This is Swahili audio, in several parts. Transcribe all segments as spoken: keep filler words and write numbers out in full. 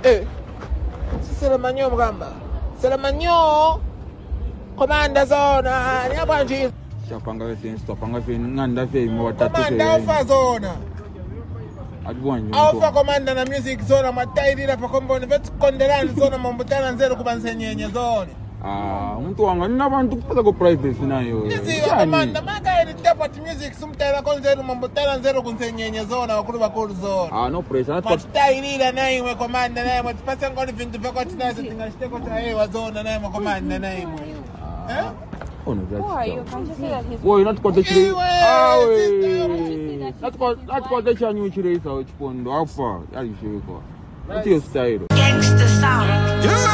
Eh. C'est le magnon mugamba. C'est le magnon. Commander zona. Ni abanji. Chapanga fe stopanga fe nganda fe mo watatu fe. Commander fa zona. Adwanyu. Alpha commander na music zona matairira pa komboni vet kondelani zona mambutana nzero kubansenyenye zona. Ah, mtu wanga ninabantu kupata ko privacy nayo. Nizi commander maka iri tepat music sumtera konzero mambutana nzero kunsenyenye zona wakuru bakuru zona. Ah, no pressure. Matairira naye we commander naye mtipasa ngoni vintu vako tinazo tingashiteko ta hewa zona naye commander naye. Eh? Oh no, that's. Who are you? Can't you say that he's... Why not got the tree? Ah, wait. Not got, not got the new tree. So it's fun. How far? Are you sure? What's your style? Gangsta sound. Yeah.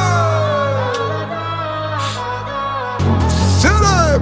Sit up.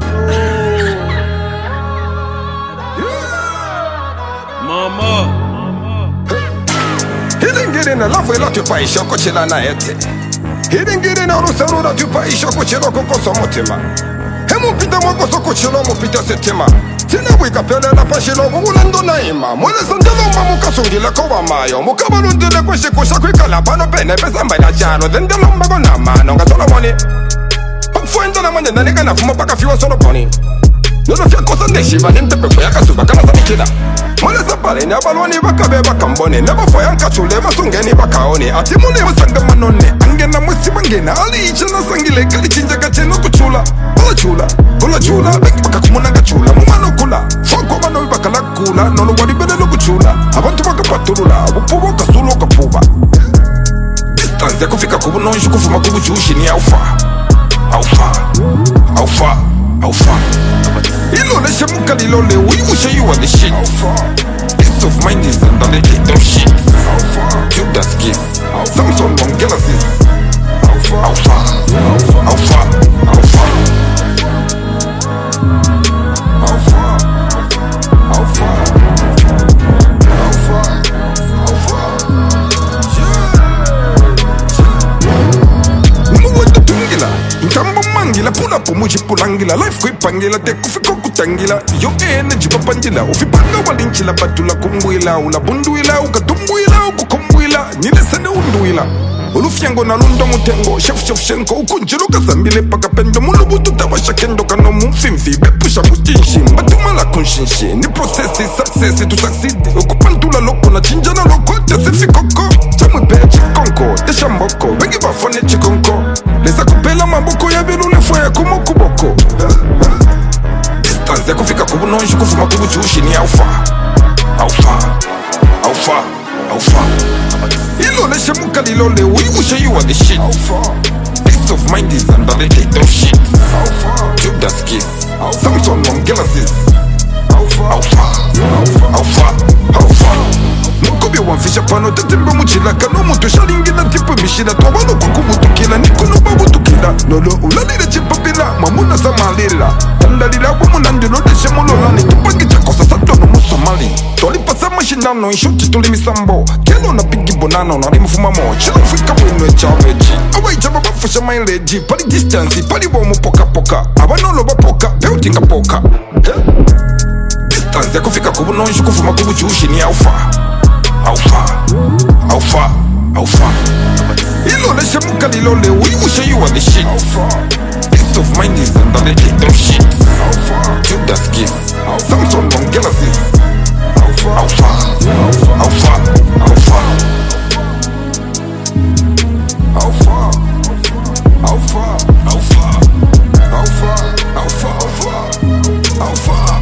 Mama. He didn't get in a love with you by Shokochila Naete. He didn't get in a Rosaro that you buy Shokochilo Kosomotima. Hemu Pita Mokoso Cochilo Pita Setima. Tina wika pele na pashilo ulando naima. Mwele sandelo mamuka sungila kowa mayo. Mukabalu ndile kweshi kusha kwikala pano pene pesa mbaya jano. Dendelo mbago na mano ngasola wani. Fuendo na mwenye nanika na fuma paka fiwa solo poni. Nono fia kosa neshiva nimtepe kwa yaka suba kama zanikida. Mwele sabale ni abalwani baka beba kambone. Neba faya nkachule masungeni baka oni. Atimune usanga manone. Angena mwisi bangena ali icha na sangile kali chinja kacheno kuchula. Kula chula, kula chula. Bengi baka kumuna kachula. Mumano kula. Foko mano ibaka la kula. Nono wadi bele no kuchula. Abantu baka patulula. Upubo kasulu kapuba. Distance ya kufika kubu nonju kufuma kubu chushi ni alfa. Alpha, Alpha, Alpha. Ilo le shemuka lilo le we will show you what the shit. Peace of mind is under the hit of shit. Judas kiss, Samson from Galaxies. Alpha, Alpha, Alpha, Alpha, Alpha, Alpha, Alpha. Nkamba mangila pula po muji pulangila life ko ipangila te kufiko kutangila yo energy papangila ufipanga walinchila batula kumbuila ula bunduila ukatumbuila ukukumbuila nile sene unduila ulufyango na lundo mutengo chef chef shenko ukunjiruka zambile paka pendo mulubutu tabasha kendo kano mumfimfi bepusha mutinshi mbatumala kunshinshi ni processi success to succeed ukupantula loko na chinjana loko tesifikoko chamwe pechi konko teshamboko wengi bafone chikonko lesa kupela maboko ya bilu lefwa ya kumokuboko distance ya kufika kubu nonju kufuma kubu chushi ni alfa alfa alfa alfa ilo le shemuka lilo le we will show you what the shit. Peace of mind is under the hit of shit. Judas kiss, Samson from Galaxies. Alpha, Alpha, Alpha. Mukobi wanfisha pano tetembe muchila kano mutu shalingina tipu mishila twabano kukubutukila nikuno babutukila nolo ulalile chipapila mamuna samalila tandalila wamunandilo deshemulola nitupangi chakosa satono musomali tolipasa mashindano inshuti tulimisambo kelo na pigi bonano na rimufuma mo chilo fika winu echaweji awa ichaba bafusha maileji pali distance pali bomu poka poka abanolo bapoka peutinga poka distance ya kufika kubu nonju kufuma kubu chushi ni alfa alfa alfa alfa ilo le shemuka lilo le we will show you what the shit. Peace of mind is under the hit of shit. Judas kiss, Samson from Galaxies. Alpha, Alpha, Alpha, Alpha, Alpha, Alpha, Alpha, Alpha, Alpha, Alpha.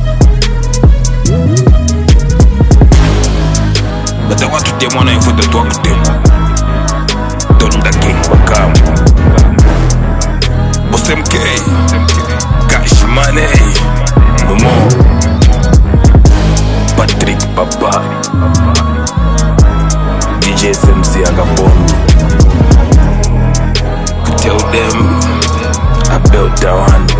Bata watu temwana ifuta tuwa kutema Donda king wakam Boss M K Cash Money Momo Patrick Papa D J S M C Agabon Tell them I built down